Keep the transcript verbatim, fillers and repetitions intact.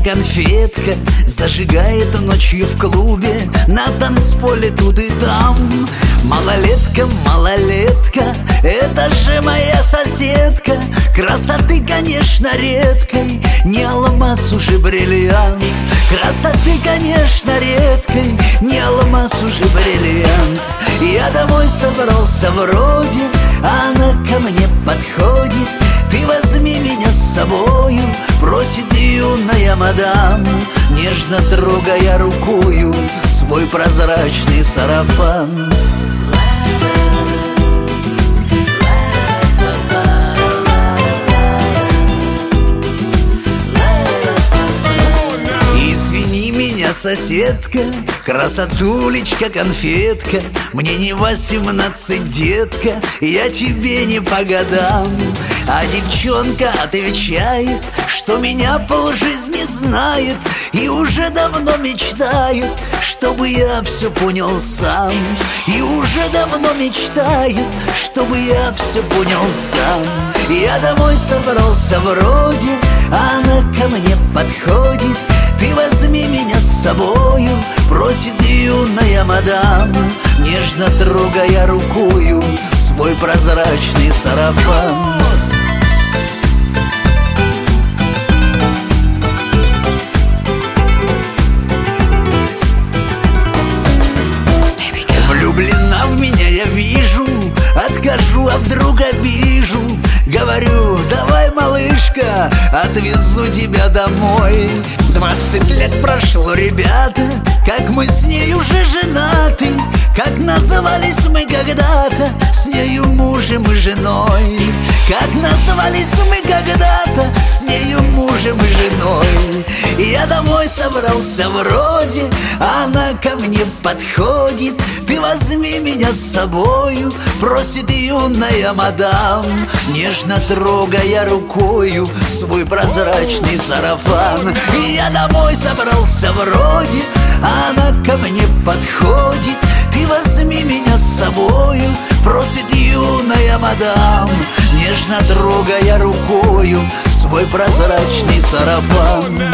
конфетка зажигает ночью в клубе, на танцполе тут и там. Малолетка, малолетка, это же моя соседка. Красоты, конечно, редкой, не алмаз, уже бриллиант. Красоты, конечно, редкой, не алмаз, уже бриллиант. Я домой собрался вроде, а она ко мне подходит. Ты возьми меня с собою, просит юная мадам, нежно трогая рукою свой прозрачный сарафан. Извини меня, соседка, красотулечка, конфетка, мне не восемнадцать, детка, я тебе не по годам. А девчонка отвечает, что меня полжизни знает и уже давно мечтает, чтобы я все понял сам. И уже давно мечтает, чтобы я все понял сам. Я домой собрался вроде, а она ко мне подходит. Ты возьми меня с собою, просит юная мадам, нежно трогая рукою свой прозрачный сарафан. Влюблена в меня, я вижу, откажу, а вдруг обижу. Говорю, давай, малышка, отвезу тебя домой. Двадцать лет прошло, ребята, как мы с ней уже женаты, как назывались мы когда-то с нею мужем и женой. Как назывались мы когда-то с нею мужем и женой. Я домой собрался вроде, а она ко мне подходит. Ты возьми меня с собою, просит юная мадам, нежно трогая рукою свой прозрачный сарафан. Я домой собрался вроде, а она ко мне подходит. Ты возьми меня с собою, просит юная мадам, нежно трогая рукою свой прозрачный сарафан.